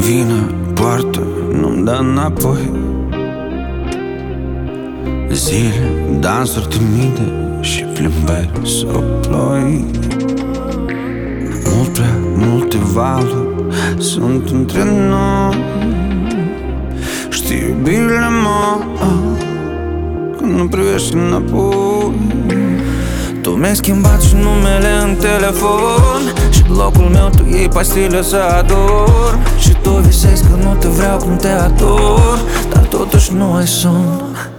vine, poartă, nu-mi dă înapoi. Zile, dansuri timide și plimbări sub ploi. Mult prea multe valuri sunt între noi. Știi, iubirile mă, când nu privești înapoi. Tu mi-ai schimbat și numele în telefon și locul meu tu iei pastile să ador. Și tu visezi că nu te vreau cum te ador, dar totuși nu ai somn.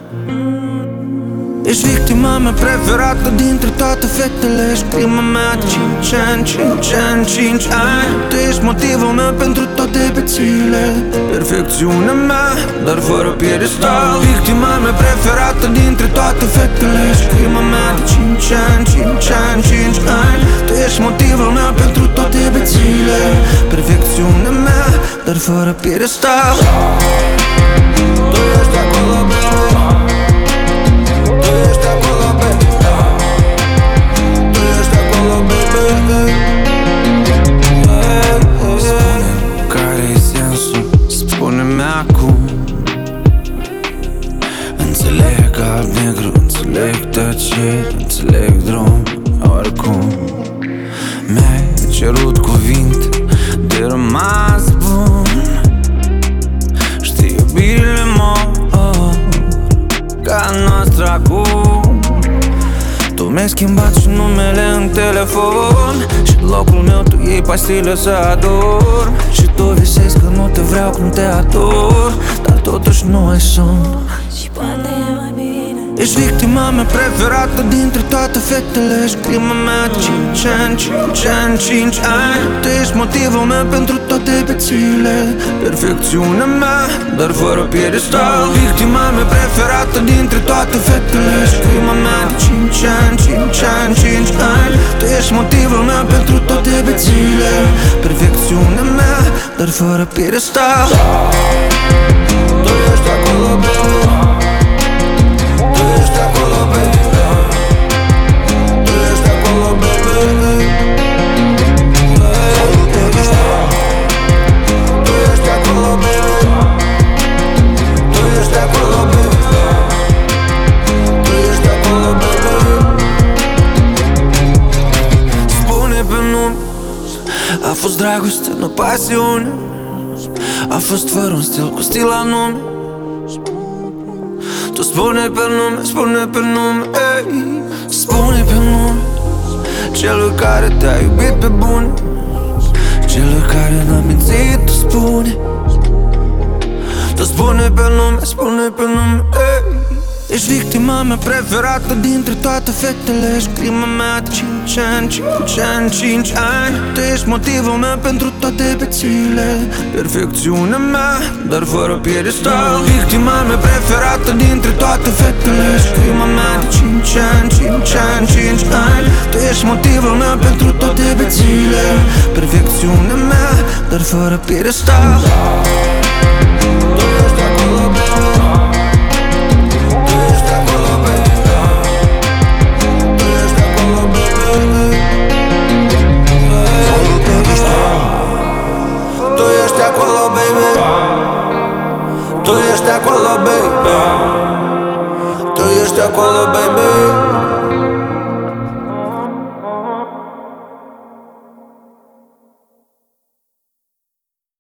Ești victima mea preferată dintre toate fetele. Ești prima mea de 5 ani, 5 ani, 5 ani. Tu ești motivul meu pentru toate bețile. Perfecțiunea mea, dar fără piedestal. Victima mea preferată dintre toate fetele. Ești prima mea de 5 ani, 5 ani, 5 ani. Tu ești motivul meu pentru toate bețile. Perfecțiunea mea, dar fără piedestal. Tu ești acolo, baby. Care-i sensul? Spune-mi acum. Înțeleg alb-negru, înțeleg tăceri, înțeleg drum, oricum. Mi-ai cerut cuvinte de rămas bun. Știi, iubirile mor ca noastră acum. Tu mi-ai schimbat și numele în telefon și locul meu tu iei pastile să ador. Și tu visezi că nu te vreau cum te ador, dar totuși nu ai somn. Și poate e mai bine. Ești victima mea preferată dintre toate fetele. Ești prima mea de 5 ani, 5 ani, 5 ani. Tu ești motivul meu pentru toate bețile. Perfecțiunea mea, dar fără piedestal. Victima mea preferată dintre toate fetele. Ești prima mea de 5 ani, 5 ani, 5 ani. Tu ești motivul meu pentru toate bețile. Perfecțiunea mea, dar fără piedestal. Tu ești acolo, baby. A fost dragoste, nu pasiune. A fost fără un stil, cu stil anume. Tu spune pe nume, spune pe nume, ei. Spune pe nume celui care te-a iubit pe bune, celui care n-a mințit, tu spune. Tu spune pe nume, spune pe nume, ei. Ești victima mea preferată dintre toate fetele. Ești prima mea de 5 ani, 5 ani, 5 ani. Tu ești motivul meu pentru toate bețile. Perfecțiunea mea, dar fără piedestal. Victima mea preferată dintre toate fetele. Ești prima mea de 5 ani, 5 ani, 5 ani. Tu ești motivul meu pentru toate bețile. Perfecțiunea mea, dar fără piedestal. Tu ești acolo, baby. Tu ești acolo, baby. Tu ești acolo, baby.